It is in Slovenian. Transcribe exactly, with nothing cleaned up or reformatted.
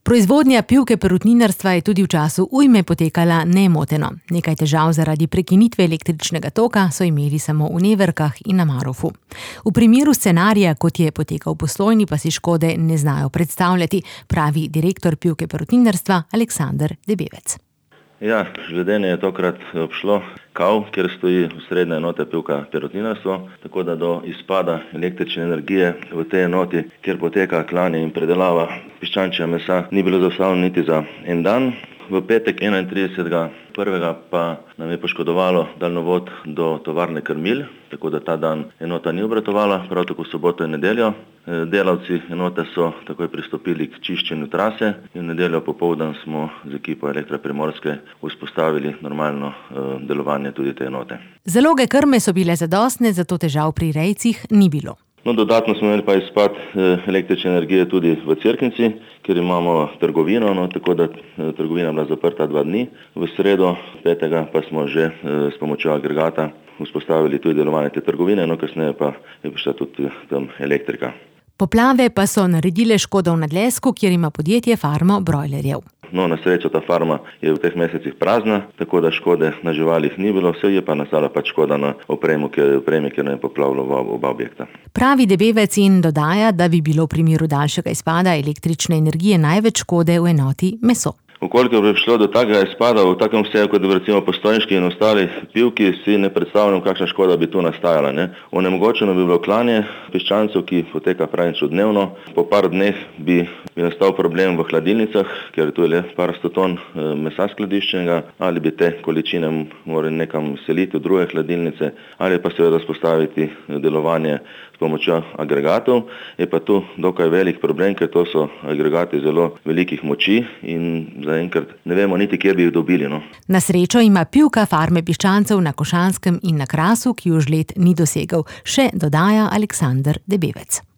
Proizvodnja pivke perutninarstva je tudi v času ujme potekala nemoteno. Nekaj težav zaradi prekinitve električnega toka so imeli samo v Neverkah in na Marofu. V primeru scenarija, kot je potekal v Postojni, pa si škode ne znajo predstavljati, pravi direktor pivke perutninarstva Aleksander Debevec. Ja, žledenje je tokrat obšlo Kav, kjer stoji osrednja enota pivka perutninarstvo, tako da do izpada električne energije v tej enoti, kjer poteka klanje in predelava piščančjega mesa, ni bilo zaustavljeno niti za en dan. V petek enaintridesetega prvega pa nam je poškodovalo daljnovod do tovarne krmil, tako da ta dan enota ni obratovala, prav tako soboto in nedeljo. Delavci enote so takoj pristopili k čiščenju trase in v nedeljo popoldan smo z ekipo Elektra Primorske vzpostavili normalno delovanje tudi te enote. Zaloge krme so bile zadostne, zato težav pri rejcih ni bilo. No, dodatno smo imeli pa izpad električne energije tudi v Cerknici, kjer imamo trgovino, no, tako da trgovina bila zaprta dva dni. V sredo petega pa smo že s pomočjo agregata vzpostavili tudi delovanje te trgovine, no kasneje pa je prišla tudi tam elektrika. Poplave pa so naredile škodo v Nadlesku, kjer ima podjetje farmo brojlerjev. No, na srečo ta farma je v teh mesecih prazna, tako da škode na živalih ni bilo, vse je pa nastala pač škoda na opremi, kjer, opremi, kjer je poplavilo oba objekta. Pravi Debevec in dodaja, da bi bilo v primeru daljšega izpada električne energije največ škode v enoti meso. Ukolikor bi prišlo do takega izpada v takem vsegu, kot recimo Postojnški in ostali pivki, si ne predstavljam, kakšna škoda bi tu nastajala. Ne? Onemogočeno bi bilo klanje piščancev, ki poteka praktično dnevno. Po par dneh bi, bi nastal problem v hladilnicah, ker tu je le par sto ton mesa skladiščenega, ali bi te količine morali nekam seliti v druge hladilnice, ali pa seveda spostaviti delovanje s pomočjo agregatov. Je pa tu dokaj velik problem, ker to so agregati zelo velikih moči in zaenkrat ne vemo niti, kje bi jih dobili. No. Na srečo ima pivka farme piščancev na Košanskem in na Krasu, ki ju žled ni dosegel, še dodaja Aleksander Debevec.